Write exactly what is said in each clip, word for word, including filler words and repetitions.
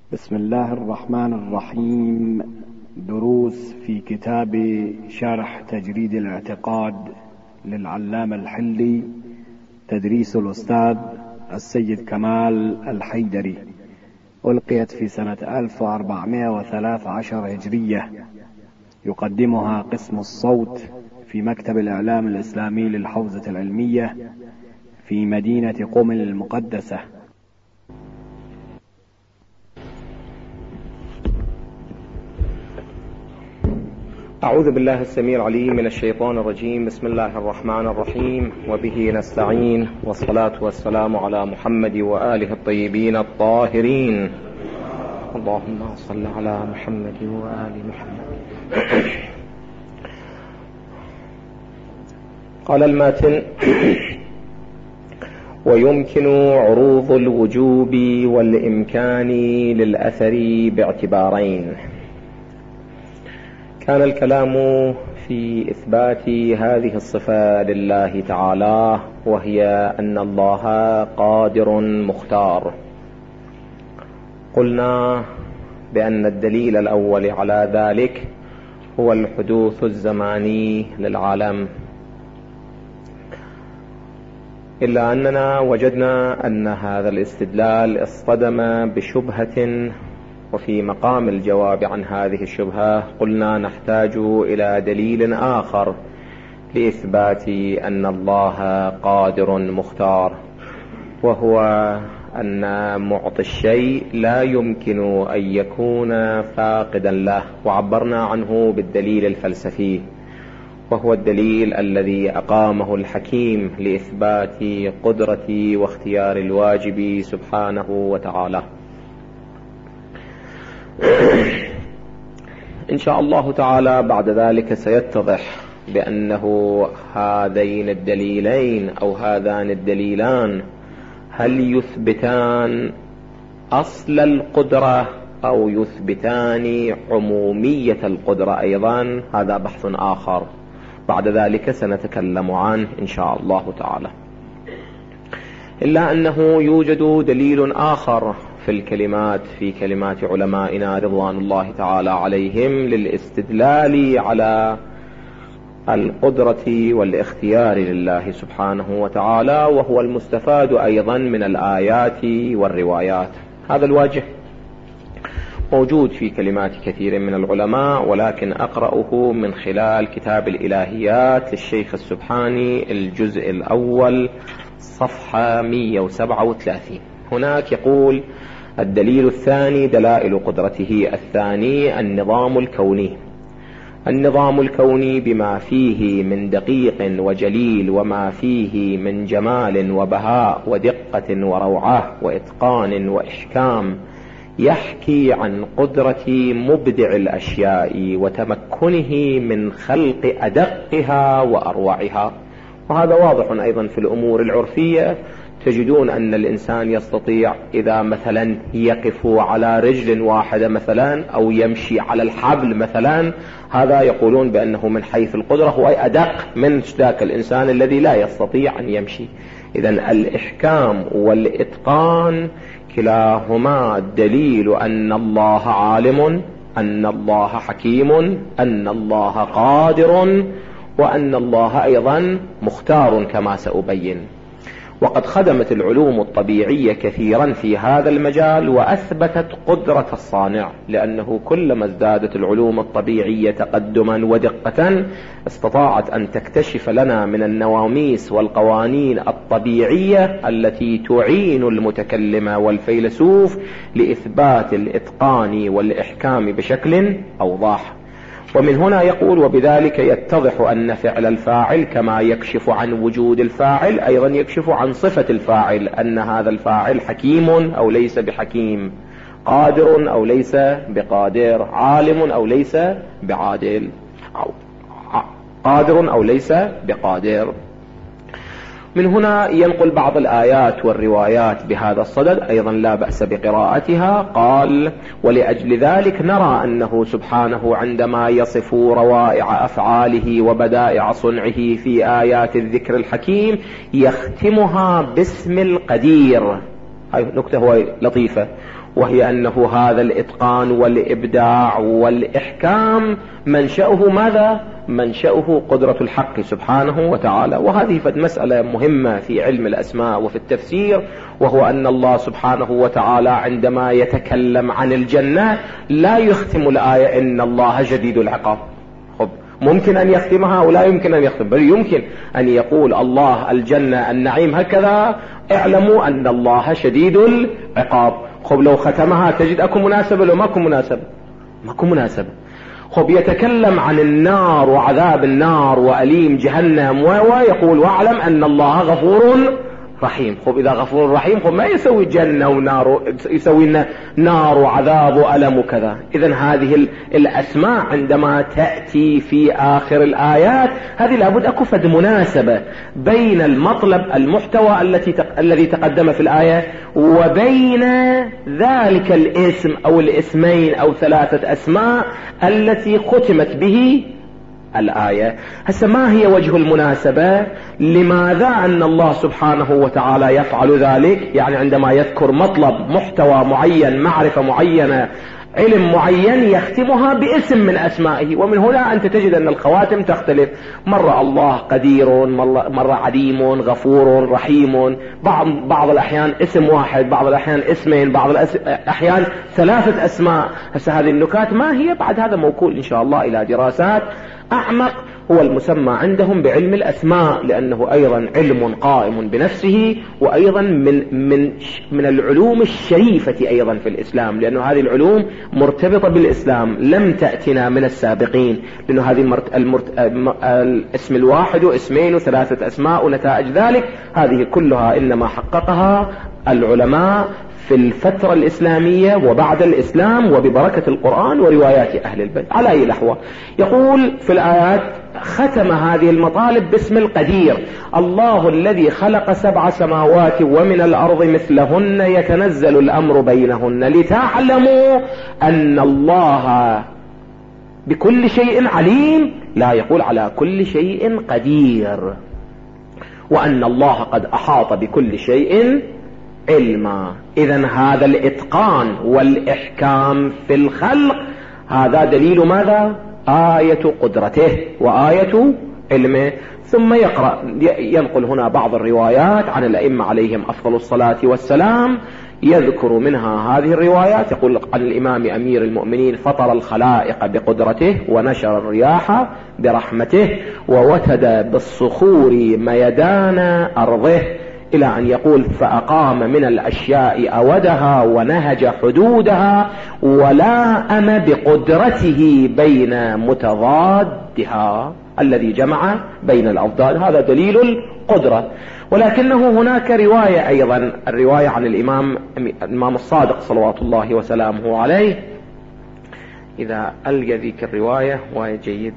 بسم الله الرحمن الرحيم. دروس في كتاب شرح تجريد الاعتقاد للعلامة الحلي، تدريس الأستاذ السيد كمال الحيدري، ألقيت في سنة ألف وأربعمائة وثلاثة عشر هجرية. يقدمها قسم الصوت في مكتب الإعلام الإسلامي للحوزة العلمية في مدينة قم المقدسة. أعوذ بالله السميع العليم من الشيطان الرجيم. بسم الله الرحمن الرحيم، وبه نستعين، والصلاة والسلام على محمد وآله الطيبين الطاهرين. اللهم صل على محمد وآل محمد. قال الماتن: ويمكن عروض الوجوب والإمكان للأثر باعتبارين. كان الكلام في إثبات هذه الصفة لله تعالى، وهي أن الله قادر مختار. قلنا بأن الدليل الأول على ذلك هو الحدوث الزماني للعالم، إلا أننا وجدنا أن هذا الاستدلال اصطدم بشبهة، وفي مقام الجواب عن هذه الشبهة قلنا نحتاج إلى دليل آخر لإثبات أن الله قادر مختار، وهو أن معطي الشيء لا يمكن أن يكون فاقدا له، وعبرنا عنه بالدليل الفلسفي، وهو الدليل الذي أقامه الحكيم لإثبات قدرة واختيار الواجب سبحانه وتعالى. إن شاء الله تعالى بعد ذلك سيتضح بأنه هذين الدليلين أو هذان الدليلان هل يثبتان أصل القدرة أو يثبتان عمومية القدرة أيضا، هذا بحث آخر بعد ذلك سنتكلم عنه إن شاء الله تعالى. إلا أنه يوجد دليل آخر في الكلمات في كلمات علمائنا رضوان الله تعالى عليهم للاستدلال على القدرة والاختيار لله سبحانه وتعالى، وهو المستفاد أيضا من الآيات والروايات. هذا الوجه موجود في كلمات كثير من العلماء، ولكن أقرأه من خلال كتاب الإلهيات للشيخ السبحاني الجزء الأول صفحة مئة وسبعة وثلاثين. هناك يقول: الدليل الثاني دلائل قدرته الثاني النظام الكوني. النظام الكوني بما فيه من دقيق وجليل، وما فيه من جمال وبهاء ودقة وروعة وإتقان وإحكام، يحكي عن قدرة مبدع الأشياء وتمكنه من خلق أدقها وأروعها. وهذا واضح أيضا في الأمور العرفية. تجدون أن الإنسان يستطيع إذا مثلا يقف على رجل واحدة مثلا أو يمشي على الحبل مثلا، هذا يقولون بأنه من حيث القدرة هو أدق من ذاك الإنسان الذي لا يستطيع أن يمشي. إذن الإحكام والإتقان كلاهما دليل أن الله عالم، أن الله حكيم، أن الله قادر، وأن الله أيضا مختار كما سأبين. وقد خدمت العلوم الطبيعية كثيرا في هذا المجال وأثبتت قدرة الصانع، لأنه كلما ازدادت العلوم الطبيعية تقدما ودقة استطاعت أن تكتشف لنا من النواميس والقوانين الطبيعية التي تعين المتكلم والفيلسوف لإثبات الإتقان والإحكام بشكل أوضح. ومن هنا يقول: وبذلك يتضح أن فعل الفاعل كما يكشف عن وجود الفاعل أيضا يكشف عن صفة الفاعل، أن هذا الفاعل حكيم أو ليس بحكيم، قادر أو ليس بقادر، عالم أو ليس بعادل، قادر أو ليس بقادر. من هنا ينقل بعض الآيات والروايات بهذا الصدد، أيضا لا بأس بقراءتها. قال: ولأجل ذلك نرى أنه سبحانه عندما يصف روائع أفعاله وبدائع صنعه في آيات الذكر الحكيم يختمها باسم القدير. هاي نكتة هو لطيفة. وهي أنه هذا الإتقان والإبداع والإحكام منشأه ماذا؟ منشأه قدرة الحق سبحانه وتعالى. وهذه فد مسألة مهمة في علم الأسماء وفي التفسير، وهو أن الله سبحانه وتعالى عندما يتكلم عن الجنة لا يختم الآية إن الله شديد العقاب. خب ممكن أن يختمها ولا يمكن أن يختم، بل يمكن أن يقول الله الجنة النعيم هكذا، اعلموا أن الله شديد العقاب. خب لو ختمها تجد أكو مناسبة لو ماكو مناسبة؟ ماكو مناسبة. خب يتكلم عن النار وعذاب النار وأليم جهنم ويقول واعلم أن الله غفور رحيم. خب إذا غفور رحيم خب ما يسوي جنة ونار، يسوي لنا نار وعذاب وألم وكذا. إذن هذه الأسماء عندما تأتي في آخر الآيات هذه لابد أكو فد مناسبة بين المطلب المحتوى التي تق... الذي تقدم في الآية وبين ذلك الاسم أو الاسمين أو ثلاثة أسماء التي ختمت به الآية. هسه ما هي وجه المناسبة؟ لماذا أن الله سبحانه وتعالى يفعل ذلك؟ يعني عندما يذكر مطلب محتوى معين، معرفة معينة، علم معين، يختمها باسم من أسمائه. ومن هنا أنت تجد أن الخواتم تختلف، مرة الله قدير، مرة عليم، غفور، رحيم، بعض, بعض الأحيان اسم واحد، بعض الأحيان اسمين، بعض الأحيان ثلاثة أسماء. هسه هذه النكات ما هي؟ بعد هذا موكول إن شاء الله إلى دراسات أعمق، هو المسمى عندهم بعلم الأسماء، لأنه أيضا علم قائم بنفسه، وأيضا من, من, من العلوم الشريفة أيضا في الإسلام، لأنه هذه العلوم مرتبطة بالإسلام لم تأتنا من السابقين، لأنه هذه المرت... المرت... الاسم الواحد واسمين وثلاثة أسماء ونتائج ذلك، هذه كلها إنما حققها العلماء في الفترة الإسلامية وبعد الإسلام وببركة القرآن وروايات أهل البيت. على أي لحوة يقول في الآيات ختم هذه المطالب باسم القدير، الله الذي خلق سبع سماوات ومن الأرض مثلهن يتنزل الأمر بينهن لتعلموا أن الله بكل شيء عليم، لا يقول على كل شيء قدير، وأن الله قد أحاط بكل شيء علما. إذن هذا الإتقان والإحكام في الخلق هذا دليل ماذا؟ آية قدرته وآية علمه. ثم يقرأ ينقل هنا بعض الروايات عن الأئمة عليهم أفضل الصلاة والسلام، يذكر منها هذه الروايات. يقول عن الإمام أمير المؤمنين فطر الخلائق بقدرته ونشر الرياح برحمته ووتد بالصخور ميدان أرضه، إلى أن يقول فأقام من الأشياء أودها ونهج حدودها ولائم بقدرته بين متضادها الذي جمع بين الأضداد. هذا دليل القدرة. ولكنه هناك رواية أيضا، الرواية عن الإمام الإمام الصادق صلوات الله وسلامه عليه. إذا ألقى ذيك الرواية وهي جيد.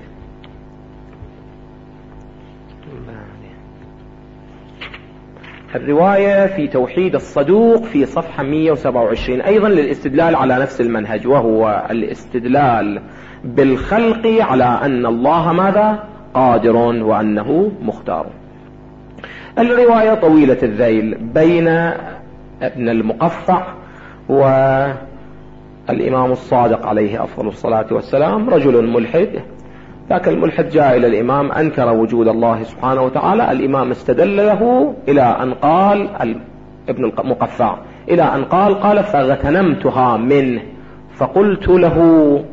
الرواية في توحيد الصدوق في صفحة مئة وسبعة وعشرين أيضا للاستدلال على نفس المنهج، وهو الاستدلال بالخلق على أن الله ماذا؟ قادر وأنه مختار. الرواية طويلة الذيل بين ابن المقفع والإمام الصادق عليه أفضل الصلاة والسلام. رجل ملحد، ذاك الملحد جاء إلى الإمام أنكر وجود الله سبحانه وتعالى. الإمام استدل له إلى أن قال ابن المقفع إلى أن قال قال فاغتنمتها منه فقلت له.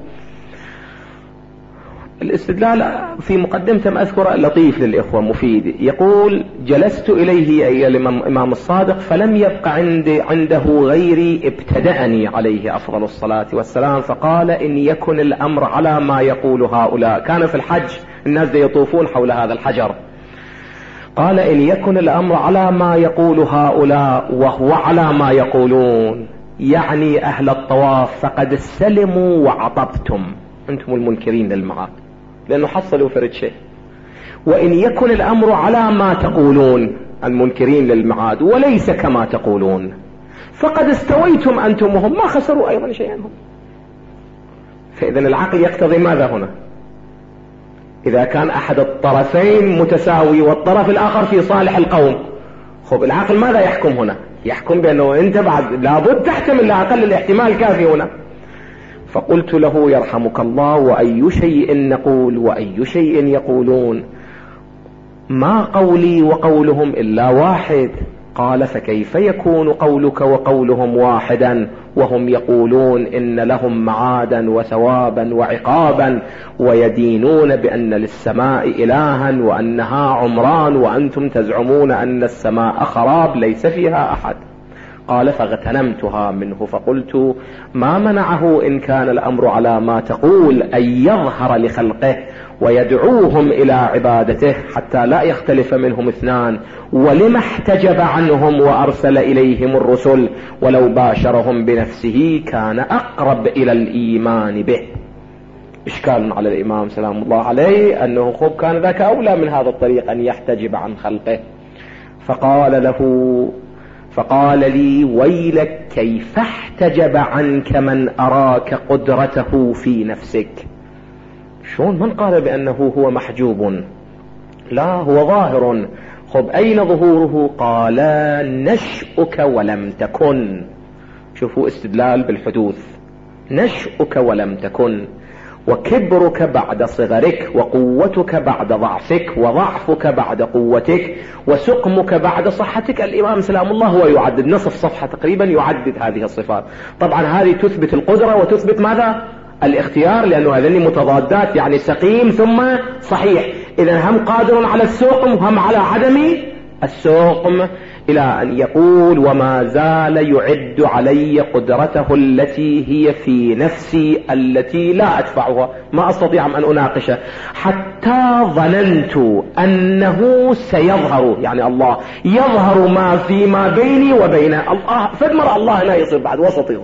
الاستدلال في مقدمة أذكر لطيف للإخوة مفيد. يقول جلست إليه أي الإمام الصادق فلم يبق عندي عنده غيري ابتدأني عليه أفضل الصلاة والسلام فقال إن يكن الأمر على ما يقول هؤلاء. كان في الحج الناس يطوفون حول هذا الحجر، قال إن يكن الأمر على ما يقول هؤلاء وهو على ما يقولون، يعني أهل الطواف، فقد استلموا وعطبتم أنتم المنكرين للمعاد، لأنه حصلوا فرد شيء. وإن يكن الأمر على ما تقولون المنكرين للمعاد وليس كما تقولون، فقد استويتم أنتم وهم، ما خسروا أيضا شيئا هم. فإذن العقل يقتضي ماذا هنا؟ إذا كان أحد الطرفين متساوي والطرف الآخر في صالح القوم، خب العقل ماذا يحكم هنا؟ يحكم بأنه أنت بعد لابد تحتمل، لا أقل الاحتمال كافي هنا. فقلت له يرحمك الله وأي شيء نقول وأي شيء يقولون؟ ما قولي وقولهم إلا واحد. قال فكيف يكون قولك وقولهم واحدا وهم يقولون إن لهم معادا وثوابا وعقابا ويدينون بأن للسماء إلها وأنها عمران وأنتم تزعمون أن السماء خراب ليس فيها أحد. قال فاغتنمتها منه فقلت ما منعه إن كان الأمر على ما تقول أن يظهر لخلقه ويدعوهم إلى عبادته حتى لا يختلف منهم اثنان، ولما احتجب عنهم وأرسل إليهم الرسل ولو باشرهم بنفسه كان أقرب إلى الإيمان به. إشكال على الإمام سلام الله عليه أنه خب كان ذاك أولى من هذا الطريق أن يحتجب عن خلقه. فقال له فقال لي ويلك كيف احتجب عنك من أراك قدرته في نفسك؟ شلون من قال بأنه هو محجوب؟ لا هو ظاهر. خب أين ظهوره؟ قال نشأك ولم تكن. شوفوا استدلال بالحدوث. نشأك ولم تكن، وكبرك بعد صغرك، وقوتك بعد ضعفك، وضعفك بعد قوتك، وسقمك بعد صحتك. الإمام سلام الله هو يعدد نصف صفحة تقريبا يعدد هذه الصفات. طبعا هذه تثبت القدرة وتثبت ماذا؟ الاختيار، لأنه هذين متضادات، يعني سقيم ثم صحيح. إذا هم قادر على السقم وهم على عدم السقم، إلى أن يقول وما زال يعد علي قدرته التي هي في نفسي التي لا أدفعها، ما أستطيع أن أناقشه، حتى ظننت أنه سيظهر، يعني الله يظهر ما فيما بيني وبينه. الله فدمر الله لا يصير بعد وسطي.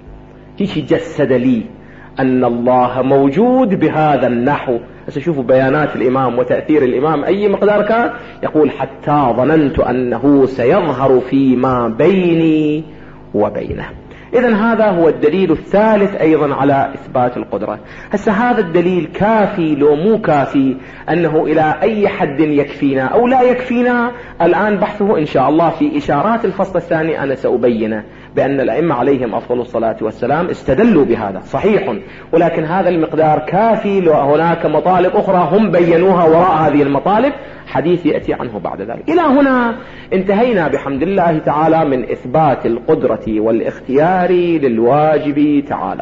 هيك جسد لي أن الله موجود بهذا النحو. سشوفوا بيانات الإمام وتأثير الإمام أي مقدار كان، يقول حتى ظننت أنه سيظهر فيما بيني وبينه. إذن هذا هو الدليل الثالث أيضا على إثبات القدرة. هسه هذا الدليل كافي لو مو كافي؟ أنه إلى أي حد يكفينا أو لا يكفينا الآن بحثه إن شاء الله في إشارات الفصل الثاني. أنا سأبينه بأن الأئمة عليهم أفضل الصلاة والسلام استدلوا بهذا صحيح، ولكن هذا المقدار كافي لو هناك مطالب أخرى هم بينوها وراء هذه المطالب، حديث يأتي عنه بعد ذلك. إلى هنا انتهينا بحمد الله تعالى من إثبات القدرة والاختيار للواجب تعالى.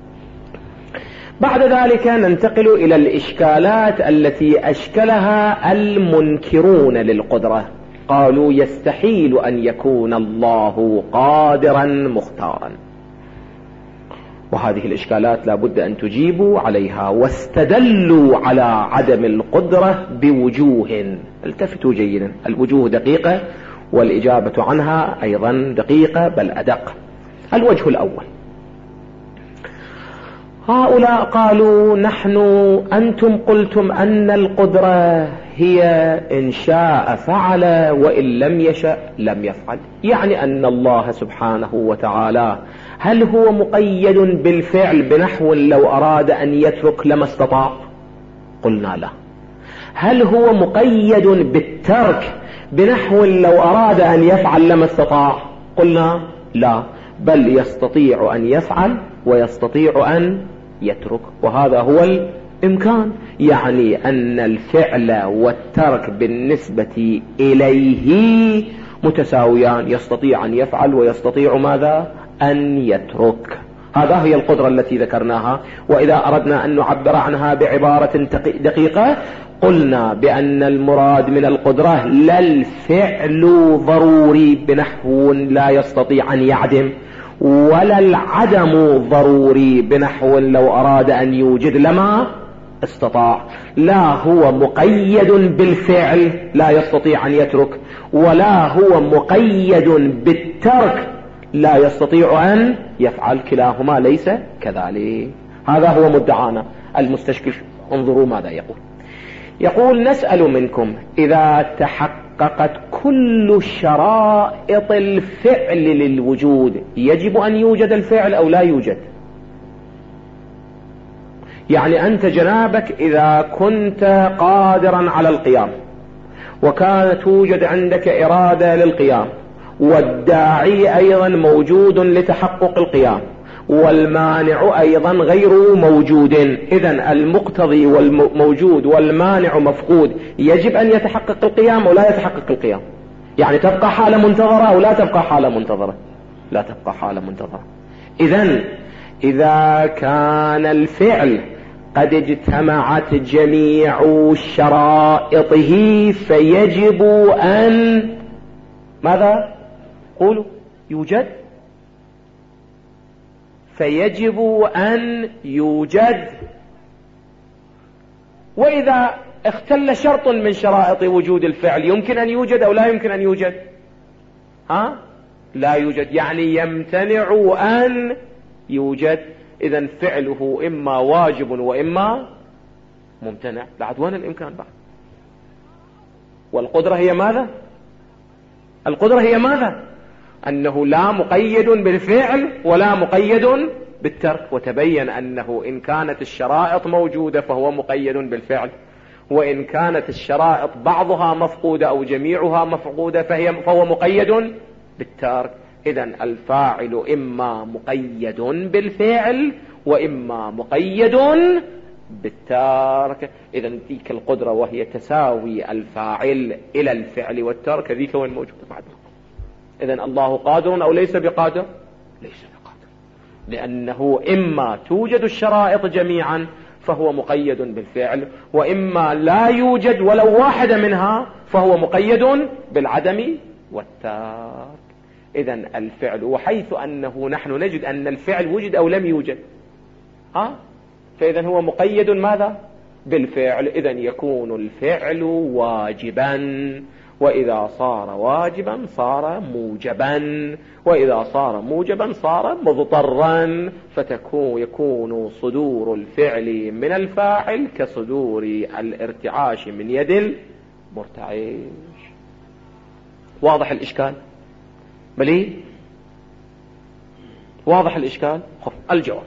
بعد ذلك ننتقل إلى الإشكالات التي أشكلها المنكرون للقدرة. قالوا يستحيل أن يكون الله قادرا مختارا، وهذه الإشكالات لا بد أن تجيبوا عليها. واستدلوا على عدم القدرة بوجوه، التفتوا جيدا، الوجوه دقيقة والإجابة عنها أيضا دقيقة بل أدق. الوجه الأول، هؤلاء قالوا نحن أنتم قلتم أن القدرة هي إن شاء فعل وإن لم يشأ لم يفعل، يعني أن الله سبحانه وتعالى هل هو مقيد بالفعل بنحو لو أراد أن يترك لما استطاع؟ قلنا لا. هل هو مقيد بالترك بنحو لو أراد أن يفعل لما استطاع؟ قلنا لا، بل يستطيع أن يفعل ويستطيع أن يترك، وهذا هو الإمكان. يعني أن الفعل والترك بالنسبة إليه متساويان، يستطيع أن يفعل ويستطيع ماذا؟ أن يترك. هذا هي القدرة التي ذكرناها. وإذا أردنا أن نعبر عنها بعبارة دقيقة قلنا بأن المراد من القدرة لا الفعل ضروري بنحو لا يستطيع أن يعدم، ولا العدم ضروري بنحو لو أراد أن يوجد لما استطاع. لا هو مقيد بالفعل لا يستطيع أن يترك، ولا هو مقيد بالترك لا يستطيع أن يفعل، كلاهما ليس كذلك. هذا هو مدعانا المستشكل. انظروا ماذا يقول. يقول نسأل منكم إذا تحققت كل شرائط الفعل للوجود يجب أن يوجد الفعل أو لا يوجد؟ يعني أنت جنابك إذا كنت قادرا على القيام وكانت توجد عندك إرادة للقيام والداعي أيضا موجود لتحقق القيام، والمانع أيضا غير موجود. إذن المقتضي والموجود والمانع مفقود، يجب أن يتحقق القيام أو لا يتحقق القيام؟ يعني تبقى حالة منتظرة أو لا تبقى حالة منتظرة؟ لا تبقى حالة منتظرة. إذن إذا كان الفعل قد اجتمعت جميع شرائطه فيجب أن ماذا؟ قولوا يوجد، فيجب أن يوجد. وإذا اختل شرط من شرائط وجود الفعل يمكن أن يوجد أو لا يمكن أن يوجد؟ ها؟ لا يوجد، يعني يمتنع أن يوجد. إذن فعله إما واجب وإما ممتنع. بعد وين الإمكان بعد؟ والقدرة هي ماذا؟ القدرة هي ماذا؟ أنه لا مقيد بالفعل ولا مقيد بالترك. وتبين أنه إن كانت الشرائط موجودة فهو مقيد بالفعل، وإن كانت الشرائط بعضها مفقودة أو جميعها مفقودة فهي فهو مقيد بالترك. إذن الفاعل إما مقيد بالفعل وإما مقيد بالترك. إذن ذيك القدرة وهي تساوي الفاعل إلى الفعل والترك، ذيك وين موجودة بعد؟ إذن الله قادر أو ليس بقادر؟ ليس بقادر، لأنه إما توجد الشرائط جميعا فهو مقيد بالفعل، وإما لا يوجد ولو واحدة منها فهو مقيد بالعدم والترك. إذن الفعل، وحيث أنه نحن نجد أن الفعل وجد أو لم يوجد، ها؟ فإذن هو مقيد ماذا؟ بالفعل. إذن يكون الفعل واجبا، وإذا صار واجبا صار موجبا، وإذا صار موجبا صار مضطرا، فتكون يكون صدور الفعل من الفاعل كصدور الارتعاش من يد المرتعش. واضح الإشكال؟ بلي واضح الإشكال؟ خف الجواب.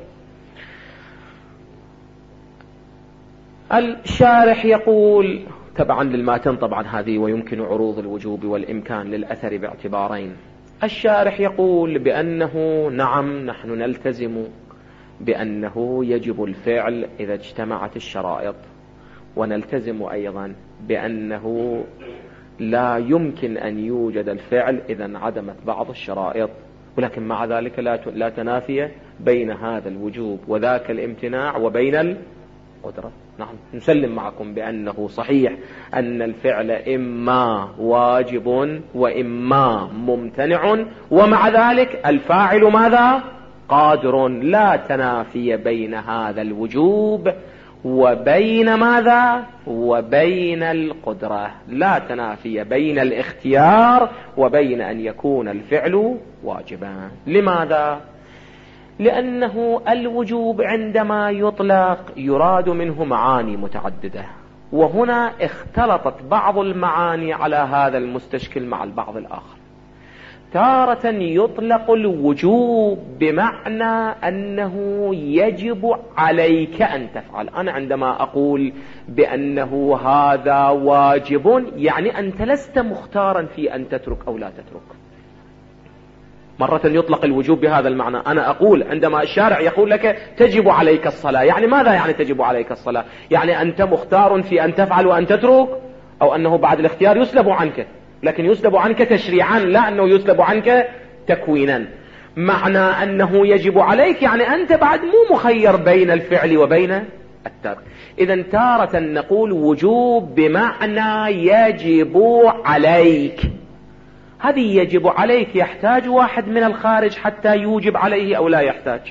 الشارح يقول تبعا للماتن طبعا هذه، ويمكن عروض الوجوب والإمكان للأثر باعتبارين. الشارح يقول بأنه نعم نحن نلتزم بأنه يجب الفعل إذا اجتمعت الشرائط، ونلتزم أيضا بأنه لا يمكن أن يوجد الفعل إذا انعدمت بعض الشرائط، ولكن مع ذلك لا تنافي بين هذا الوجوب وذاك الامتناع وبين القدرة. نعم نسلم معكم بأنه صحيح أن الفعل إما واجب وإما ممتنع، ومع ذلك الفاعل ماذا؟ قادر. لا تنافي بين هذا الوجوب وبين ماذا؟ وبين القدرة. لا تنافي بين الاختيار وبين أن يكون الفعل واجبا. لماذا؟ لأنه الوجوب عندما يطلق يراد منه معاني متعددة، وهنا اختلطت بعض المعاني على هذا المستشكل مع البعض الآخر. تارة يطلق الوجوب بمعنى أنه يجب عليك أن تفعل. أنا عندما أقول بأنه هذا واجب يعني أنت لست مختارا في أن تترك أو لا تترك. مرة يطلق الوجوب بهذا المعنى. أنا أقول عندما الشارع يقول لك تجب عليك الصلاة، يعني ماذا يعني تجب عليك الصلاة؟ يعني أنت مختار في أن تفعل وأن تترك، أو أنه بعد الاختيار يسلب عنك، لكن يسلب عنك تشريعا لا أنه يسلب عنك تكوينا. معنى أنه يجب عليك يعني أنت بعد مو مخير بين الفعل وبين الترك. إذن تارة نقول وجوب بمعنى يجب عليك. هذه يجب عليك يحتاج واحد من الخارج حتى يوجب عليه أو لا يحتاج؟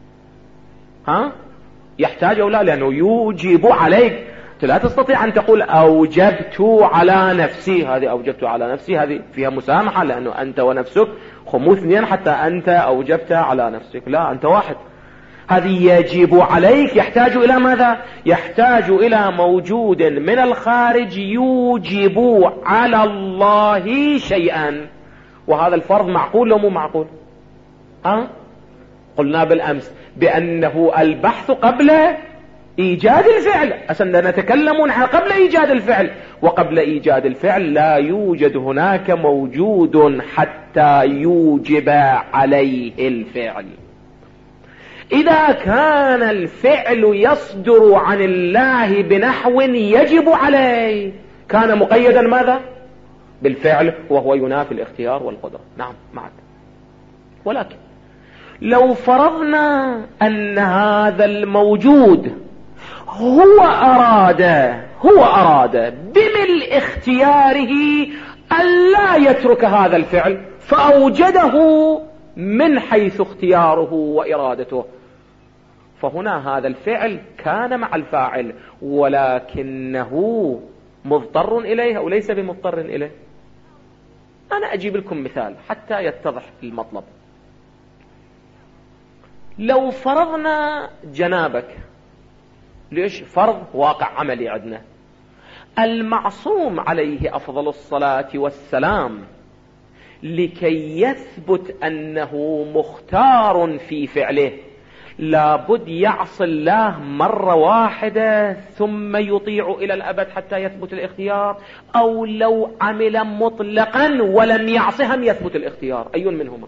ها؟ يحتاج أو لا؟ لأنه يوجب عليك. لا تستطيع أن تقول أوجبت على نفسي، هذه أوجبت على نفسي هذه فيها مسامحة، لأنه أنت ونفسك خمو اثنين حتى أنت أوجبت على نفسك، لا أنت واحد. هذه يجب عليك يحتاج إلى ماذا؟ يحتاج إلى موجود من الخارج يوجب على الله شيئا. وهذا الفرض معقول لو مو معقول؟ ها؟ قلنا بالأمس بأنه البحث قبل إيجاد الفعل. أصلا نتكلم عن قبل إيجاد الفعل، وقبل إيجاد الفعل لا يوجد هناك موجود حتى يوجب عليه الفعل. إذا كان الفعل يصدر عن الله بنحو يجب عليه كان مقيدا ماذا؟ بالفعل، وهو ينافي الاختيار والقدرة. نعم معك. ولكن لو فرضنا أن هذا الموجود هو أراد هو أراد بملء اختياره أن لا يترك هذا الفعل، فأوجده من حيث اختياره وإرادته، فهنا هذا الفعل كان مع الفاعل ولكنه مضطر إليه أو ليس بمضطر إليه. أنا أجيب لكم مثال حتى يتضح المطلب. لو فرضنا جنابك، ليش فرض واقع عملي عندنا، المعصوم عليه أفضل الصلاة والسلام لكي يثبت أنه مختار في فعله لابد يعصي الله مرة واحدة ثم يطيع إلى الأبد حتى يثبت الاختيار، أو لو عمل مطلقا ولم يعصهم يثبت الاختيار؟ أي منهما؟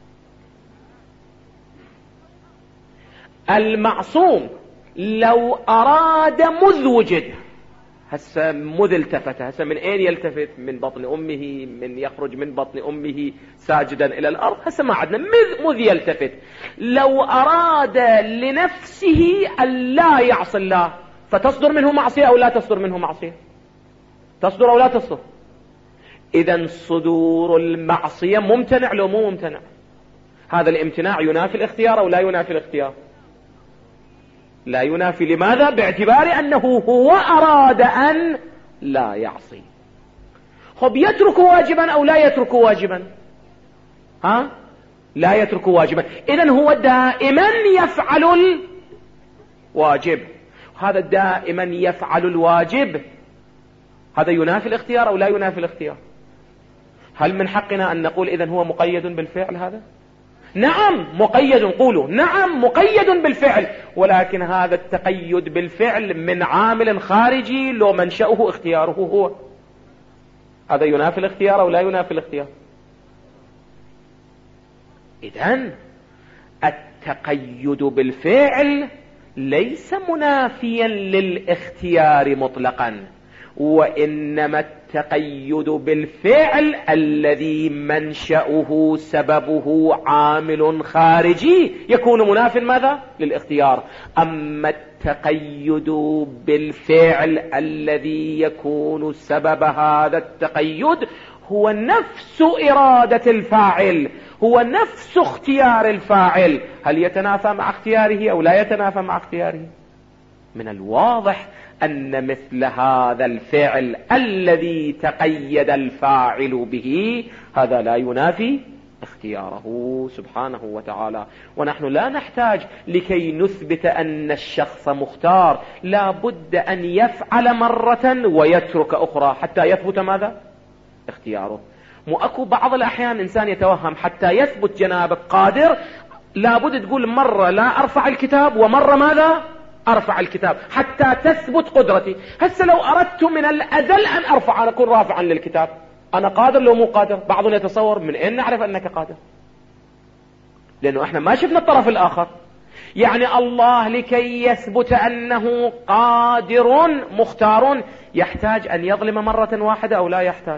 المعصوم لو أراد مذ وجد، هسه مذ التفت، هسه من أين يلتفت؟ من بطن أمه، من يخرج من بطن أمه ساجدا إلى الأرض، هسه ما عندنا مذ, مذ يلتفت. لو أراد لنفسه أن لا يعصي الله فتصدر منه معصية أو لا تصدر منه معصية؟ تصدر أو لا تصدر؟ إذن صدور المعصية ممتنع لو مو ممتنع؟ هذا الامتناع ينافي الاختيار أو لا ينافي الاختيار؟ لا ينافي. لماذا؟ باعتبار أنه هو أراد أن لا يعصي. خب يترك واجبا أو لا يترك واجبا؟ ها؟ لا يترك واجبا. إذن هو دائما يفعل الواجب. هذا دائما يفعل الواجب هذا ينافي الاختيار أو لا ينافي الاختيار؟ هل من حقنا أن نقول إذن هو مقيد بالفعل هذا؟ نعم مقيد، قولوا نعم مقيد بالفعل، ولكن هذا التقيد بالفعل من عامل خارجي لو منشأه اختياره هو. هذا ينافي الاختيار أو لا ينافي الاختيار؟ إذن التقيد بالفعل ليس منافيا للاختيار مطلقا، وإنما التقيد بالفعل الذي منشأه سببه عامل خارجي يكون مناف ماذا؟ للاختيار. أما التقيد بالفعل الذي يكون سبب هذا التقيد هو نفس إرادة الفاعل، هو نفس اختيار الفاعل، هل يتنافى مع اختياره أو لا يتنافى مع اختياره؟ من الواضح أن مثل هذا الفعل الذي تقيد الفاعل به هذا لا ينافي اختياره سبحانه وتعالى. ونحن لا نحتاج لكي نثبت أن الشخص مختار، لا بد أن يفعل مرة ويترك أخرى حتى يثبت ماذا؟ اختياره. مو أكو بعض الأحيان إنسان يتوهم حتى يثبت جنابك قادر لا بد تقول مرة لا أرفع الكتاب ومرة ماذا؟ أرفع الكتاب حتى تثبت قدرتي. هسه لو أردت من الأزل أن أرفع أنا أكون رافعا للكتاب، أنا قادر لو مو قادر؟ بعضنا يتصور من أين نعرف أنك قادر؟ لأنه إحنا ما شفنا الطرف الآخر. يعني الله لكي يثبت أنه قادر مختار يحتاج أن يظلم مرة واحدة أو لا يحتاج؟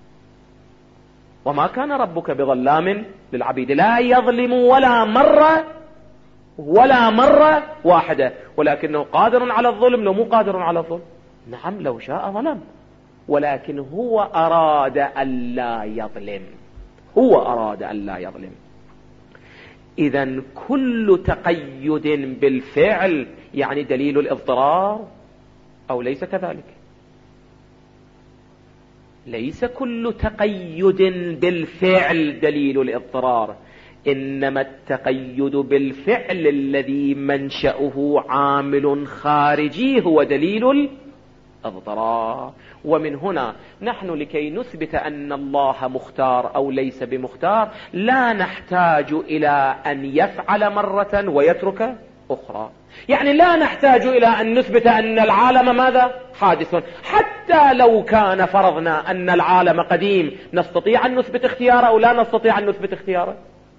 وما كان ربك بظلام للعبيد، لا يظلم ولا مرة ولا مرة واحدة، ولكنه قادر على الظلم لو مو قادر على الظلم؟ نعم لو شاء ظلم، ولكن هو أراد أن لا يظلم، هو أراد أن لا يظلم. إذن كل تقيد بالفعل يعني دليل الاضطرار أو ليس كذلك؟ ليس كل تقيد بالفعل دليل الاضطرار، إنما التقيد بالفعل الذي منشأه عامل خارجي هو دليل الاضطرار. ومن هنا نحن لكي نثبت أن الله مختار أو ليس بمختار لا نحتاج إلى أن يفعل مرة ويترك أخرى. يعني لا نحتاج إلى أن نثبت أن العالم ماذا؟ حادث. حتى لو كان فرضنا أن العالم قديم، نستطيع أن نثبت اختياره أو لا نستطيع أن نثبت اختياره؟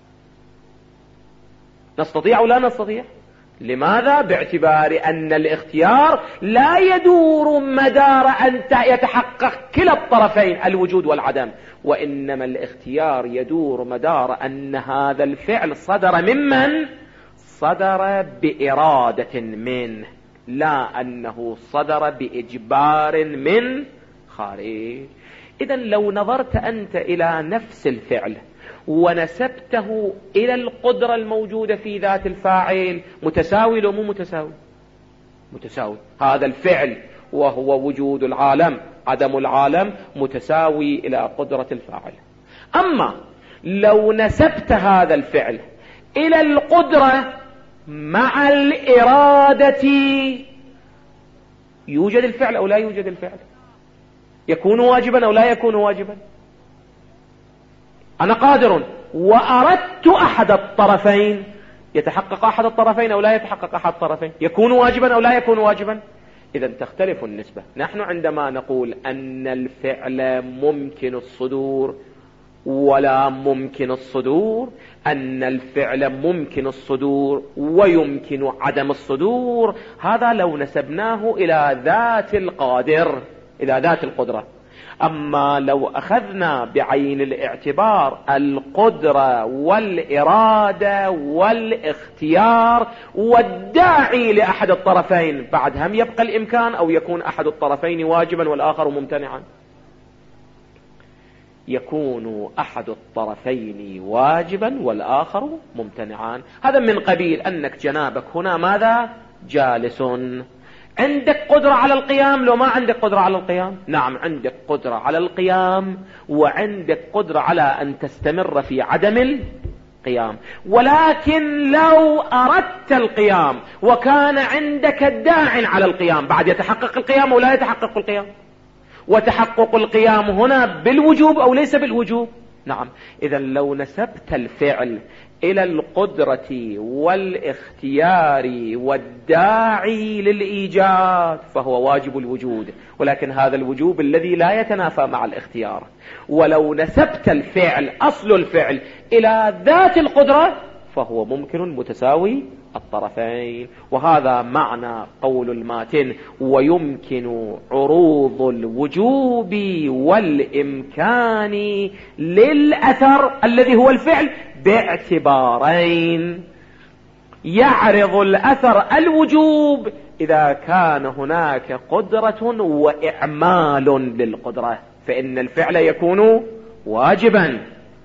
نستطيع أو لا نستطيع؟ لماذا؟ باعتبار أن الاختيار لا يدور مدار أن يتحقق كلا الطرفين الوجود والعدم، وإنما الاختيار يدور مدار أن هذا الفعل صدر ممن؟ صدر بإرادة منه، لا أنه صدر بإجبار من خارج. إذن لو نظرت أنت إلى نفس الفعل ونسبته إلى القدرة الموجودة في ذات الفاعل، متساوي لو مو متساوي؟ متساوي. هذا الفعل وهو وجود العالم عدم العالم متساوي إلى قدرة الفاعل. أما لو نسبت هذا الفعل إلى القدرة مع الإرادة، يوجد الفعل أو لا يوجد الفعل؟ يكون واجبا أو لا يكون واجبا؟ أنا قادر وأردت أحد الطرفين، يتحقق أحد الطرفين أو لا يتحقق أحد الطرفين؟ يكون واجبا أو لا يكون واجبا؟ إذا تختلف النسبة. نحن عندما نقول أن الفعل ممكن الصدور ولا ممكن الصدور، أن الفعل ممكن الصدور ويمكن عدم الصدور، هذا لو نسبناه إلى ذات القادر، إلى ذات القدرة. أما لو أخذنا بعين الاعتبار القدرة والإرادة والاختيار والداعي لأحد الطرفين، بعد هم يبقى الإمكان أو يكون أحد الطرفين واجبا والآخر ممتنعا؟ يكون أحد الطرفين واجبا والآخر ممتنعان. هذا من قبيل أنك جنابك هنا ماذا؟ جالس، عندك قدرة على القيام لو ما عندك قدرة على القيام؟ نعم عندك قدرة على القيام وعندك قدرة على أن تستمر في عدم القيام، ولكن لو أردت القيام وكان عندك الداعي على القيام، بعد يتحقق القيام ولا يتحقق القيام؟ وتحقق القيام هنا بالوجوب أو ليس بالوجوب؟ نعم. إذا لو نسبت الفعل إلى القدرة والاختيار والداعي للإيجاد فهو واجب الوجود، ولكن هذا الوجوب الذي لا يتنافى مع الاختيار. ولو نسبت الفعل أصل الفعل إلى ذات القدرة فهو ممكن متساوي الطرفين. وهذا معنى قول الماتن: ويمكن عروض الوجوب والإمكان للأثر الذي هو الفعل باعتبارين. يعرض الأثر الوجوب إذا كان هناك قدرة وإعمال للقدرة، فإن الفعل يكون واجبا،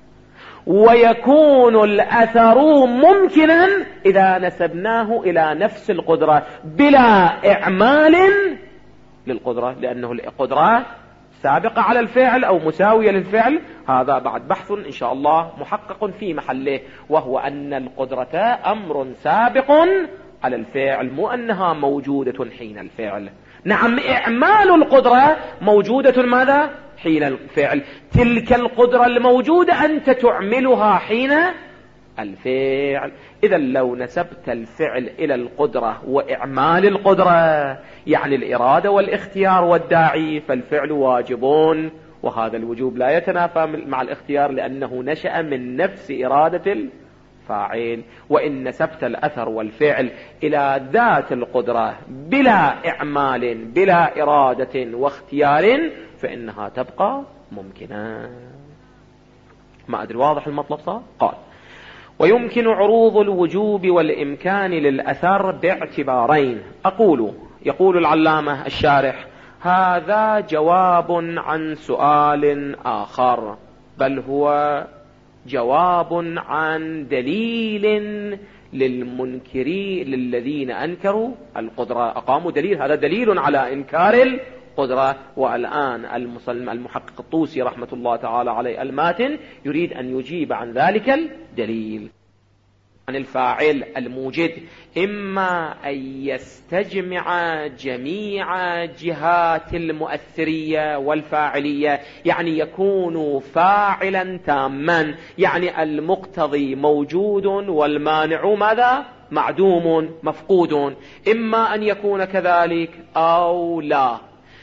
ويكون الأثر ممكنا إذا نسبناه إلى نفس القدرة بلا إعمال للقدرة، لأنه القدرة سابقة على الفعل أو مساوية للفعل. هذا بعد بحث إن شاء الله محقق في محله، وهو أن القدرة أمر سابق على الفعل، مو أنها موجودة حين الفعل. نعم إعمال القدرة موجودة ماذا؟ حين الفعل. تلك القدرة الموجودة أنت تعملها حين الفعل. إذا لو نسبت الفعل إلى القدرة وإعمال القدرة، يعني الإرادة والاختيار والداعي، فالفعل واجبون، وهذا الوجوب لا يتنافى مع الاختيار لأنه نشأ من نفس إرادة الفاعل. وإن نسبت الأثر والفعل إلى ذات القدرة بلا إعمال بلا إرادة واختيار فإنها تبقى ممكنة. ما أدري واضح المطلب صار؟ قال: ويمكن عروض الوجوب والإمكان للأثر باعتبارين. أقول يقول العلامة الشارح: هذا جواب عن سؤال آخر، بل هو جواب عن دليل للمنكرين للذين أنكروا القدرة، أقاموا دليل، هذا دليل على إنكار القدرة. والآن المحقق الطوسي رحمة الله تعالى عليه الماتن يريد أن يجيب عن ذلك الدليل. عن الفاعل الموجد إما أن يستجمع جميع جهات المؤثرية والفاعلية، يعني يكون فاعلا تاما، يعني المقتضي موجود والمانع ماذا؟ معدوم مفقود، إما أن يكون كذلك أو لا.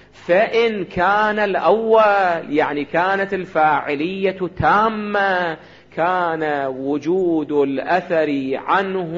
فإن كان الأول يعني كانت الفاعلية تامة كان وجود الأثر عنه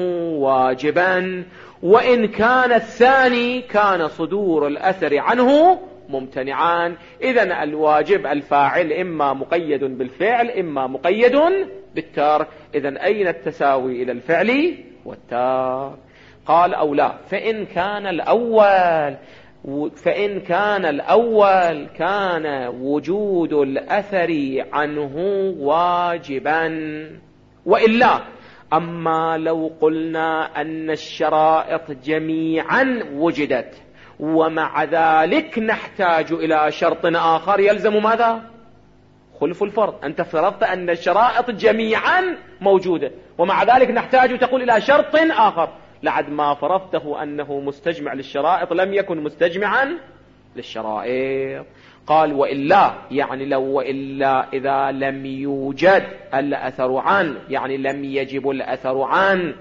واجبا، وإن كان الثاني كان صدور الأثر عنه ممتنعان. إذن الواجب الفاعل إما مقيد بالفعل إما مقيد بالترك. إذن أين التساوي إلى الفعل والترك؟ قال أو لا. فإن كان الأول فإن كان الأول كان وجود الأثر عنه واجبا، وإلا أما لو قلنا أن الشرائط جميعا وجدت ومع ذلك نحتاج إلى شرط آخر يلزم ماذا؟ خلف الفرض. أنت فرضت أن الشرائط جميعا موجودة ومع ذلك نحتاج تقول إلى شرط آخر، لعد ما فرضته أنه مستجمع للشرائط لم يكن مستجمعا للشرائط. قال وإلا يعني لو وإلا إذا لم يوجد الأثر عن يعني لم يجب الأثر عن،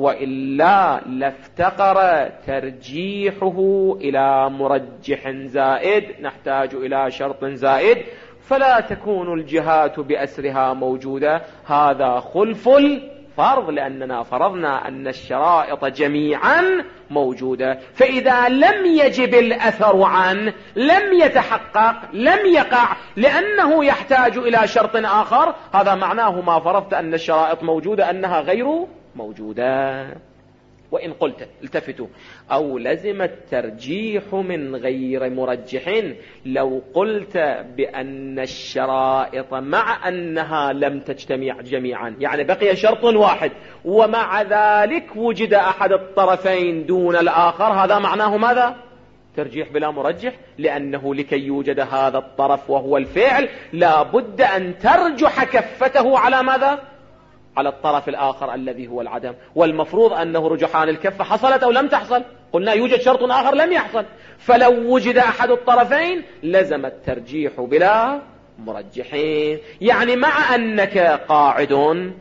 وإلا لافتقر ترجيحه إلى مرجح زائد، نحتاج إلى شرط زائد، فلا تكون الجهات بأسرها موجودة. هذا خلف الفرض لأننا فرضنا أن الشرائط جميعا موجودة. فإذا لم يجب الأثر عن لم يتحقق لم يقع لأنه يحتاج إلى شرط آخر، هذا معناه ما فرضت أن الشرائط موجودة أنها غير موجودة. وإن قلت التفتوا أو لزم الترجيح من غير مرجح، لو قلت بأن الشرائط مع أنها لم تجتمع جميعا يعني بقي شرط واحد ومع ذلك وجد أحد الطرفين دون الآخر، هذا معناه ماذا؟ ترجيح بلا مرجح، لأنه لكي يوجد هذا الطرف وهو الفعل لا بد أن ترجح كفته على ماذا؟ على الطرف الآخر الذي هو العدم. والمفروض أنه رجحان الكفة حصلت أو لم تحصل؟ قلنا يوجد شرط آخر لم يحصل، فلو وجد أحد الطرفين لزم الترجيح بلا مرجحين. يعني مع أنك قاعد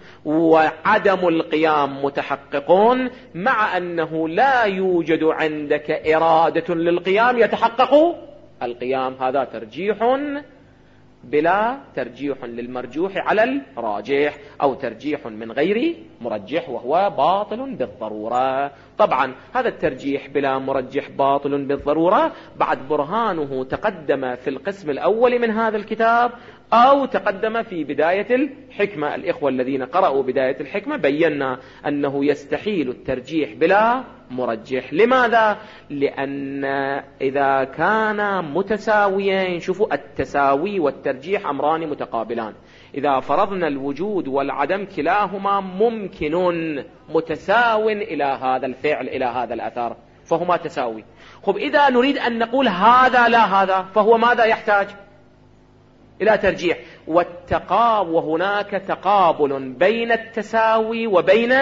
وعدم القيام متحقق، مع أنه لا يوجد عندك إرادة للقيام يتحقق القيام، هذا ترجيح بلا ترجيح للمرجوح على الراجح، أو ترجيح من غير مرجح وهو باطل بالضرورة. طبعا هذا الترجيح بلا مرجح باطل بالضرورة بعد برهانه تقدم في القسم الأول من هذا الكتاب أو تقدم في بداية الحكمة. الإخوة الذين قرأوا بداية الحكمة بينا أنه يستحيل الترجيح بلا مرجح. لماذا؟ لأن إذا كان متساويين، شوفوا التساوي والترجيح أمران متقابلان، إذا فرضنا الوجود والعدم كلاهما ممكن متساو إلى هذا الفعل إلى هذا الأثر فهما تساوي. خب إذا نريد أن نقول هذا لا هذا فهو ماذا يحتاج؟ إلى ترجيح. والتقاب وهناك تقابل بين التساوي وبين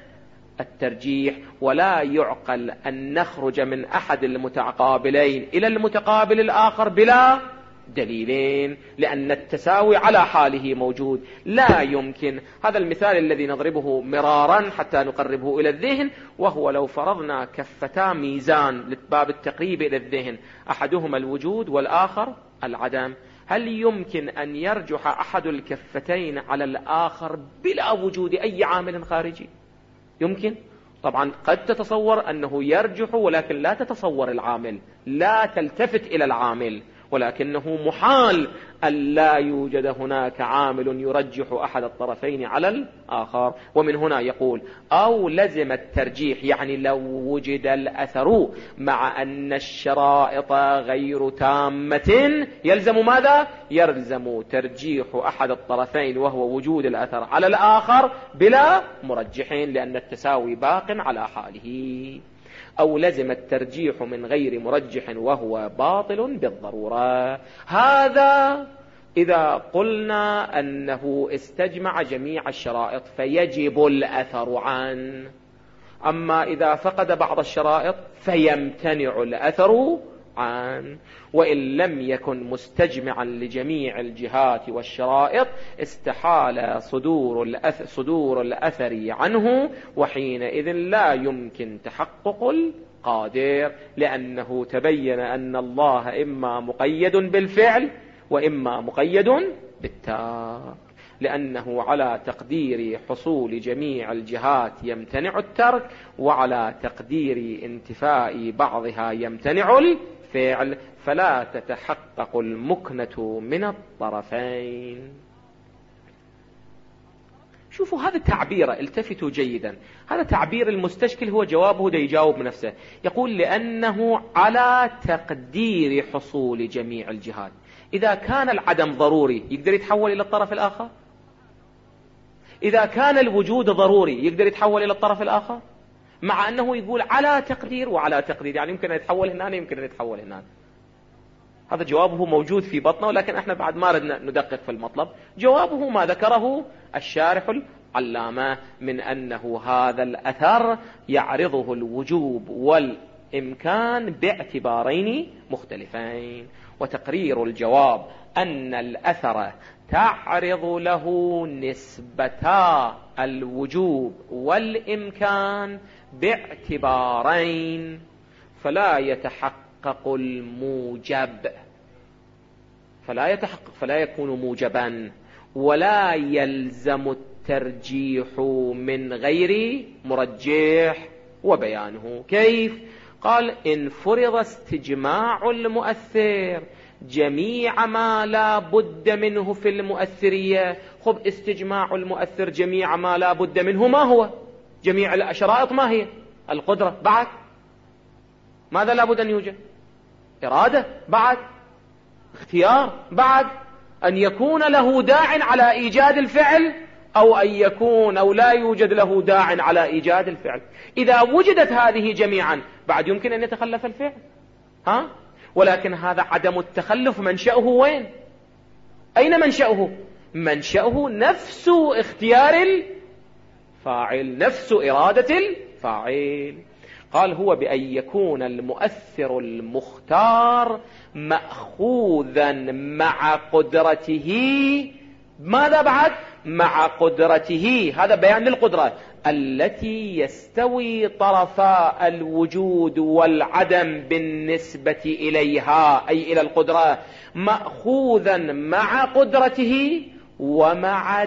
الترجيح، ولا يعقل أن نخرج من أحد المتقابلين إلى المتقابل الآخر بلا دليلين، لأن التساوي على حاله موجود. لا يمكن. هذا المثال الذي نضربه مرارا حتى نقربه إلى الذهن، وهو لو فرضنا كفتا ميزان لباب التقريب إلى الذهن، أحدهما الوجود والآخر العدم، هل يمكن أن يرجح أحد الكفتين على الآخر بلا وجود أي عامل خارجي؟ يمكن؟ طبعا قد تتصور أنه يرجح ولكن لا تتصور العامل، لا تلتفت إلى العامل، ولكنه محال أن لا يوجد هناك عامل يرجح أحد الطرفين على الآخر. ومن هنا يقول أو لزم الترجيح، يعني لو وجد الأثر مع أن الشرائط غير تامة يلزم ماذا؟ يلزم ترجيح أحد الطرفين وهو وجود الأثر على الآخر بلا مرجحين، لأن التساوي باق على حاله. أو لزم الترجيح من غير مرجح وهو باطل بالضرورة. هذا إذا قلنا أنه استجمع جميع الشرائط فيجب الأثر عنه. أما إذا فقد بعض الشرائط فيمتنع الأثر قطعا، وإن لم يكن مستجمعا لجميع الجهات والشرائط استحال صدور الأثر, صدور الأثر عنه، وحينئذ لا يمكن تحقق القادر، لأنه تبين أن الله إما مقيد بالفعل وإما مقيد بالترك، لأنه على تقدير حصول جميع الجهات يمتنع الترك، وعلى تقدير انتفاء بعضها يمتنع الفعل، فلا تتحقق المكنة من الطرفين. شوفوا هذا التعبير، التفتوا جيدا، هذا تعبير المستشكل هو جوابه دا يجاوب نفسه، يقول لأنه على تقدير حصول جميع الجهات. إذا كان العدم ضروري يقدر يتحول إلى الطرف الآخر؟ إذا كان الوجود ضروري يقدر يتحول إلى الطرف الآخر؟ مع أنه يقول على تقدير وعلى تقدير، يعني يمكن أن يتحول هنا يمكن أن يتحول هنا. هذا جوابه موجود في بطنه، ولكن احنا بعد ما ردنا ندقق في المطلب. جوابه ما ذكره الشارح العلامة من أنه هذا الأثر يعرضه الوجوب والإمكان باعتبارين مختلفين، وتقرير الجواب أن الأثر تعرض له نسبتا الوجوب والإمكان باعتبارين، فلا يتحقق الموجب، فلا يتحقق فلا يكون موجبا، ولا يلزم الترجيح من غير مرجح. وبيانه كيف؟ قال إن فرض استجماع المؤثر جميع ما لا بد منه في المؤثرية. خب استجماع المؤثر جميع ما لا بد منه ما هو؟ جميع الشرائط ما هي؟ القدرة بعد، ماذا لا بد أن يوجد؟ إرادة بعد، اختيار بعد، أن يكون له داع على إيجاد الفعل، أو أن يكون أو لا يوجد له داع على إيجاد الفعل. إذا وجدت هذه جميعا بعد يمكن أن يتخلف الفعل، ها؟ ولكن هذا عدم التخلف منشأه وين؟ أين منشأه؟ منشأه نفس اختيار الفاعل، نفس إرادة الفاعل. قال هو بأن يكون المؤثر المختار مأخوذا مع قدرته، ماذا بعد؟ مع قدرته، هذا بيان للقدرة التي يستوي طرفا الوجود والعدم بالنسبة إليها، أي إلى القدرة، مأخوذا مع قدرته ومع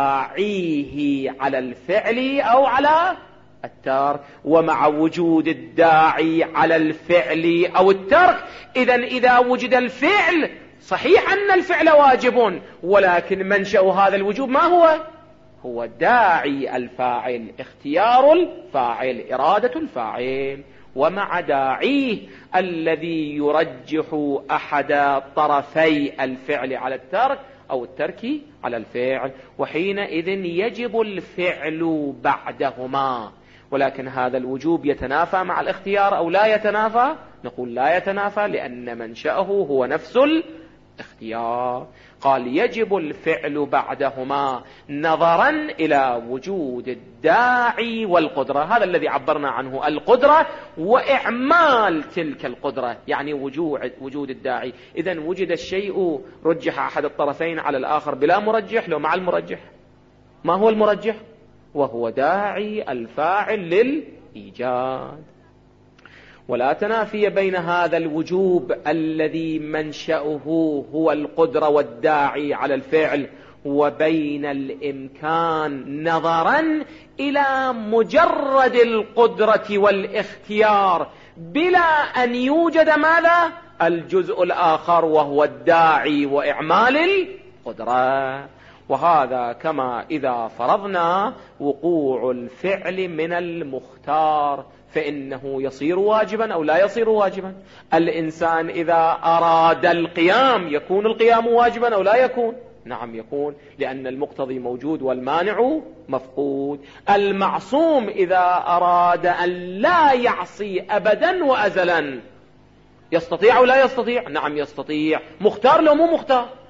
داعيه على الفعل أو على الترك، ومع وجود الداعي على الفعل أو الترك. إذن إذا وجد الفعل صحيح أن الفعل واجب، ولكن منشأ هذا الوجوب ما هو؟ هو داعي الفاعل، اختيار الفاعل، إرادة الفاعل، ومع داعيه الذي يرجح أحد طرفي الفعل على الترك أو الترك على الفعل، وحينئذ يجب الفعل بعدهما. ولكن هذا الوجوب يتنافى مع الاختيار أو لا يتنافى؟ نقول لا يتنافى، لأن منشأه هو نفس الاختيار. قال يجب الفعل بعدهما نظرا إلى وجود الداعي والقدرة، هذا الذي عبرنا عنه، القدرة وإعمال تلك القدرة، يعني وجود الداعي. إذن وجد الشيء رجح أحد الطرفين على الآخر بلا مرجح، لو مع المرجح. ما هو المرجح؟ وهو داعي الفاعل للإيجاد. ولا تنافي بين هذا الوجوب الذي منشأه هو القدرة والداعي على الفعل وبين الإمكان نظرا إلى مجرد القدرة والاختيار بلا أن يوجد ماذا؟ الجزء الآخر وهو الداعي وإعمال القدرة. وهذا كما إذا فرضنا وقوع الفعل من المختار فإنه يصير واجبا أو لا يصير واجبا. الإنسان إذا أراد القيام يكون القيام واجبا أو لا يكون؟ نعم يكون، لأن المقتضي موجود والمانع مفقود. المعصوم إذا أراد أن لا يعصي أبدا وأزلا يستطيع أو لا يستطيع؟ نعم يستطيع. مختار لو مو مختار؟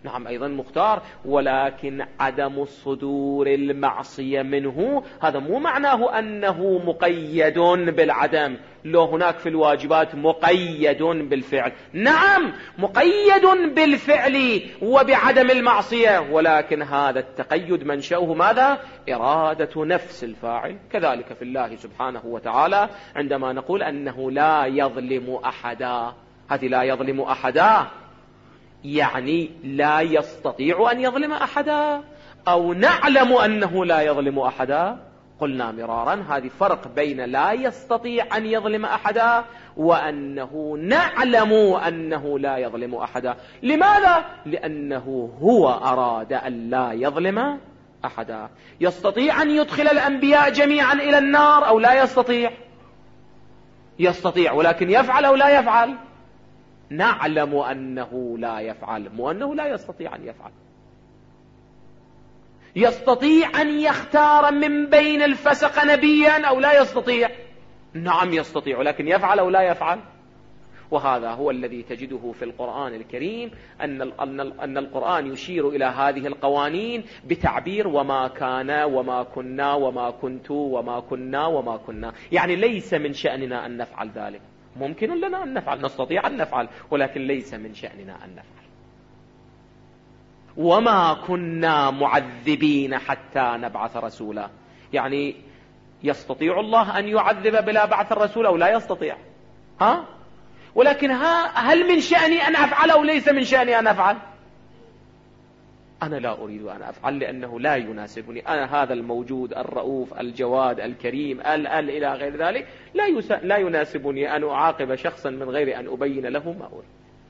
نعم أيضا مختار، ولكن عدم صدور المعصية منه هذا مو معناه أنه مقيد بالعدم. لو هناك في الواجبات مقيد بالفعل، نعم مقيد بالفعل وبعدم المعصية، ولكن هذا التقيد منشأه ماذا؟ إرادة نفس الفاعل. كذلك في الله سبحانه وتعالى عندما نقول أنه لا يظلم أحدا، هذه لا يظلم أحدا يعني لا يستطيع أن يظلم أحدا، أو نعلم أنه لا يظلم أحدا. قلنا مرارا هذه فرق بين لا يستطيع أن يظلم أحدا وأنه نعلم أنه لا يظلم أحدا. لماذا؟ لأنه هو أراد أن لا يظلم أحدا. يستطيع أن يدخل الأنبياء جميعا إلى النار أو لا يستطيع؟ يستطيع، ولكن يفعل أو لا يفعل؟ نعلم أنه لا يفعل، مو أنه لا يستطيع أن يفعل. يستطيع أن يختار من بين الفسق نبيا أو لا يستطيع؟ نعم يستطيع، ولكن يفعل أو لا يفعل؟ وهذا هو الذي تجده في القرآن الكريم، أن أن القرآن يشير إلى هذه القوانين بتعبير وما كان وما كنا وما كنت وما كنا وما كنا، يعني ليس من شأننا أن نفعل ذلك. ممكن لنا أن نفعل، نستطيع أن نفعل، ولكن ليس من شأننا أن نفعل. وما كنا معذبين حتى نبعث رسولا، يعني يستطيع الله أن يعذب بلا بعث الرسول أو لا يستطيع؟ ها؟ ولكن ها هل من شأني أن أفعل أو ليس من شأني أن أفعل؟ أنا لا أريد أن أفعل لأنه لا يناسبني. أنا هذا الموجود الرؤوف الجواد الكريم ال ال إلى غير ذلك لا, يس... لا يناسبني أن أعاقب شخصا من غير أن أبين له ما أريد.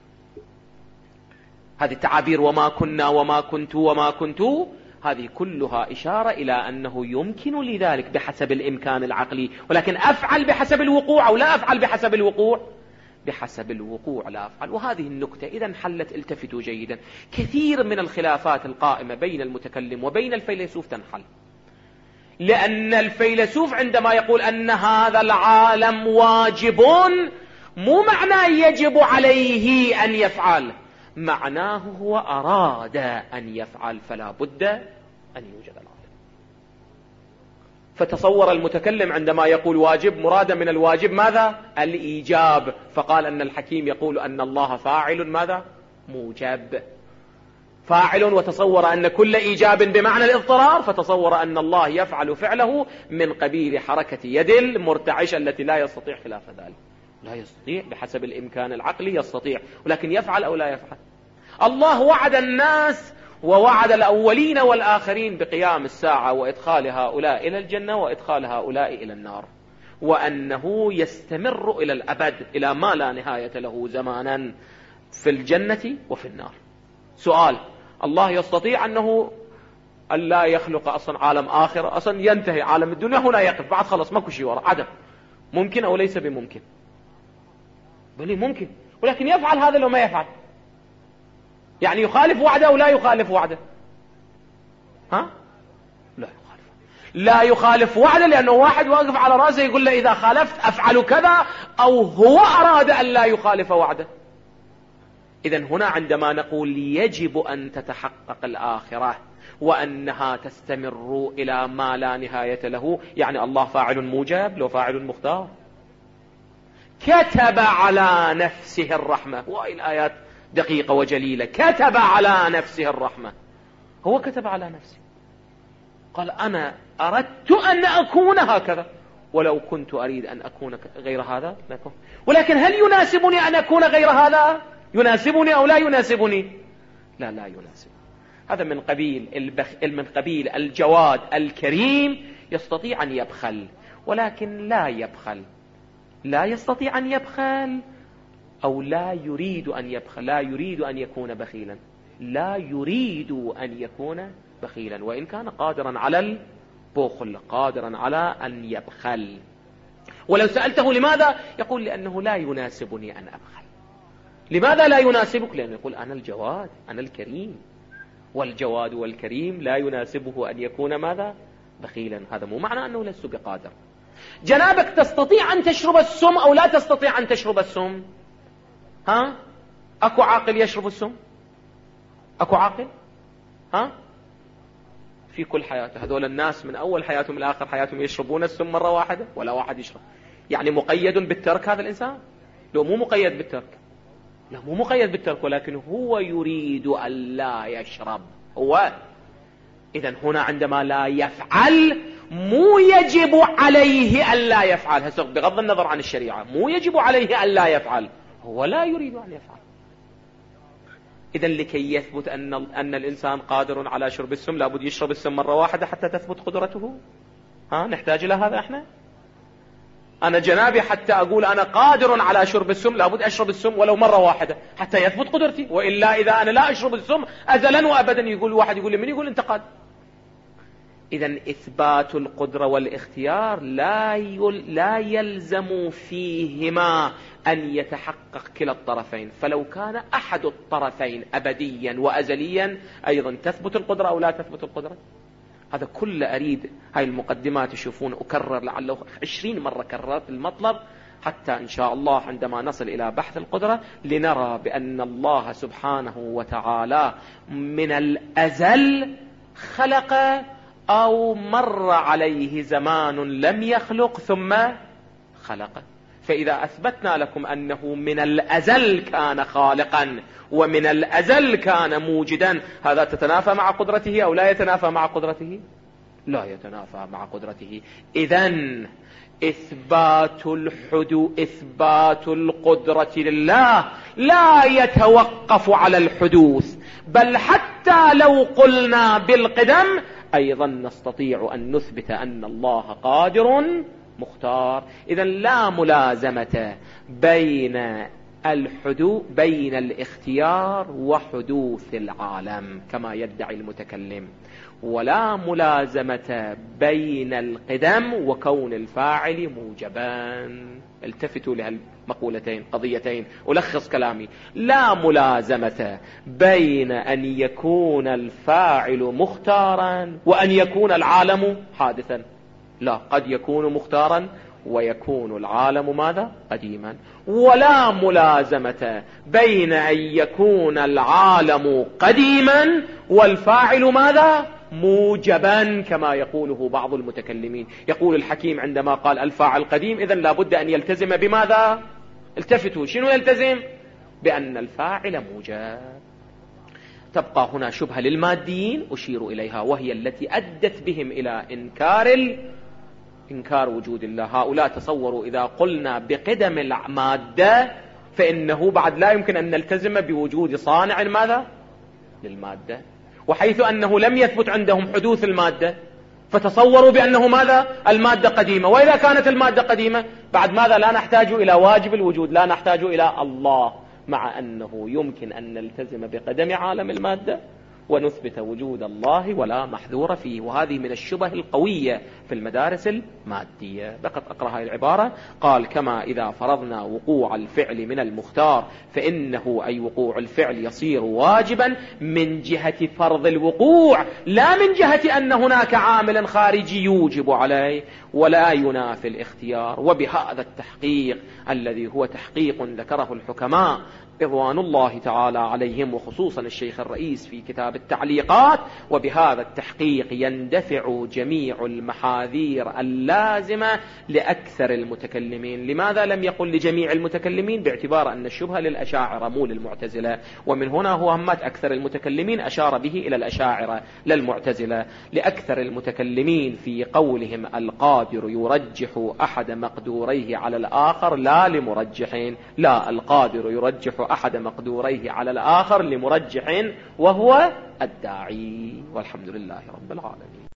هذه التعابير وما كنا وما كنت وما كنت هذه كلها إشارة إلى أنه يمكن لذلك بحسب الإمكان العقلي، ولكن أفعل بحسب الوقوع أو لا أفعل بحسب الوقوع؟ بحسب الوقوع لا أفعل. وهذه النكتة إذا حلت، التفتوا جيدا، كثير من الخلافات القائمة بين المتكلم وبين الفيلسوف تنحل، لأن الفيلسوف عندما يقول أن هذا العالم واجب مو معناه يجب عليه أن يفعل، معناه هو أراد أن يفعل فلا بد أن يوجد العالم. فتصور المتكلم عندما يقول واجب مرادا من الواجب ماذا؟ الإيجاب، فقال أن الحكيم يقول أن الله فاعل ماذا؟ موجب، فاعل، وتصور أن كل إيجاب بمعنى الاضطرار، فتصور أن الله يفعل فعله من قبيل حركة يد المرتعشة التي لا يستطيع خلاف ذلك. لا يستطيع بحسب الإمكان العقلي، يستطيع، ولكن يفعل أو لا يفعل؟ الله وعد الناس ووعد الأولين والآخرين بقيام الساعة وإدخال هؤلاء إلى الجنة وإدخال هؤلاء إلى النار، وأنه يستمر إلى الأبد إلى ما لا نهاية له زمانا في الجنة وفي النار. سؤال: الله يستطيع أنه ألا يخلق أصلا عالم آخر، أصلا ينتهي عالم الدنيا هنا يقف بعد خلص ماكو شيء وراء عدم؟ ممكن أو ليس بممكن؟ بل ممكن، ولكن يفعل هذا لو ما يفعل؟ يعني يخالف وعده أو لا يخالف وعده؟ ها؟ لا يخالف. لا يخالف وعده، لأنه واحد واقف على رأسه يقول له إذا خالفت أفعل كذا، أو هو أراد أن لا يخالف وعده. إذن هنا عندما نقول يجب أن تتحقق الآخرة وأنها تستمر إلى ما لا نهاية له، يعني الله فاعل موجب لو فاعل مختار. كتب على نفسه الرحمة، وهي الآيات دقيقة وجليلة. كتب على نفسه الرحمة، هو كتب على نفسه، قال أنا أردت أن أكون هكذا، ولو كنت أريد أن أكون غير هذا لكن. ولكن هل يناسبني أن أكون غير هذا؟ يناسبني أو لا يناسبني؟ لا لا يناسبني. هذا من قبيل البخ... من قبيل الجواد الكريم، يستطيع أن يبخل ولكن لا يبخل، لا يستطيع أن يبخل أو لا يريد أن يبخل، لا يريد أن يكون بخيلا، لا يريد أن يكون بخيلا، وإن كان قادرا على البخل، قادرا على أن يبخل. ولو سألته لماذا؟ يقول لأنه لا يناسبني أن أبخل. لماذا لا يناسبك؟ لأنه يقول أنا الجواد، أنا الكريم، والجواد والكريم لا يناسبه أن يكون ماذا؟ بخيلا. هذا مو معنى أنه لست بقادر. جنابك تستطيع أن تشرب السم أو لا تستطيع أن تشرب السم؟ ها؟ أكو عاقل يشرب السم؟ أكو عاقل؟ ها؟ في كل حياته. هذول الناس من أول حياتهم إلى آخر حياتهم يشربون السم مرة واحدة ولا واحد يشرب. يعني مقيد بالترك هذا الإنسان؟ لو مو مقيد بالترك، لا مو مقيد بالترك، ولكن هو يريد أن لا يشرب هو. إذن هنا عندما لا يفعل مو يجب عليه أن لا يفعل، هسه بغض النظر عن الشريعة مو يجب عليه أن لا يفعل، هو لا يريد أن يفعل. إذن لكي يثبت أن, أن الإنسان قادر على شرب السم لابد يشرب السم مرة واحدة حتى تثبت قدرته. ها نحتاج إلى هذا إحنا؟ أنا جنابي حتى أقول أنا قادر على شرب السم لابد أشرب السم ولو مرة واحدة حتى يثبت قدرتي، وإلا إذا أنا لا أشرب السم أزلا وأبدا يقول واحد يقول لي من يقول أنت قادر. إذن إثبات القدرة والاختيار لا, يل لا يلزم فيهما أن يتحقق كلا الطرفين، فلو كان أحد الطرفين أبديا وأزليا أيضا تثبت القدرة أو لا تثبت القدرة. هذا كله أريد هاي المقدمات تشوفون أكرر لعله عشرين مرة كررت المطلب حتى إن شاء الله عندما نصل إلى بحث القدرة لنرى بأن الله سبحانه وتعالى من الأزل خلق أو مر عليه زمان لم يخلق ثم خلق. فإذا أثبتنا لكم أنه من الأزل كان خالقا ومن الأزل كان موجدا، هذا تتنافى مع قدرته أو لا يتنافى مع قدرته؟ لا يتنافى مع قدرته. إذن إثبات الحدوث إثبات القدرة لله لا يتوقف على الحدوث، بل حتى لو قلنا بالقدم أيضا نستطيع أن نثبت أن الله قادر مختار. إذن لا ملازمة بين الحدوث بين الاختيار وحدوث العالم كما يدعي المتكلم، ولا ملازمة بين القدم وكون الفاعل موجبا. التفتوا لهالمقولتين قضيتين ألخص كلامي. لا ملازمة بين أن يكون الفاعل مختارا وأن يكون العالم حادثا، لا، قد يكون مختارا ويكون العالم ماذا؟ قديما. ولا ملازمة بين أن يكون العالم قديما والفاعل ماذا؟ موجبا كما يقوله بعض المتكلمين. يقول الحكيم عندما قال الفاعل قديم إذن لابد أن يلتزم بماذا؟ التفتوا، شنو يلتزم؟ بأن الفاعل موجب. تبقى هنا شبهة للماديين أشير إليها، وهي التي أدت بهم إلى إنكار ال... إنكار وجود الله. هؤلاء تصوروا إذا قلنا بقدم المادة فإنه بعد لا يمكن أن نلتزم بوجود صانع ماذا؟ للمادة، وحيث أنه لم يثبت عندهم حدوث المادة فتصوروا بأنه ماذا؟ المادة قديمة. وإذا كانت المادة قديمة بعد ماذا؟ لا نحتاج إلى واجب الوجود، لا نحتاج إلى الله، مع أنه يمكن أن نلتزم بقدم عالم المادة ونثبت وجود الله ولا محذور فيه. وهذه من الشبه القوية في المدارس المادية. بقت أقرأ هذه العبارة. قال كما إذا فرضنا وقوع الفعل من المختار فإنه أي وقوع الفعل يصير واجبا من جهة فرض الوقوع لا من جهة أن هناك عامل خارجي يوجب عليه، ولا ينافي الاختيار. وبهذا التحقيق الذي هو تحقيق ذكره الحكماء رضوان الله تعالى عليهم، وخصوصا الشيخ الرئيس في كتاب التعليقات، وبهذا التحقيق يندفع جميع المحاذير اللازمة لأكثر المتكلمين. لماذا لم يقل لجميع المتكلمين؟ باعتبار أن الشبهة للأشاعرة مو للمعتزلة، ومن هنا هو همت أكثر المتكلمين أشار به إلى الأشاعرة للمعتزلة. لأكثر المتكلمين في قولهم القادر يرجح أحد مقدوريه على الآخر لا لمرجحين، لا، القادر يرجح أحد مقدوريه على الآخر لمرجح وهو الداعي. والحمد لله رب العالمين.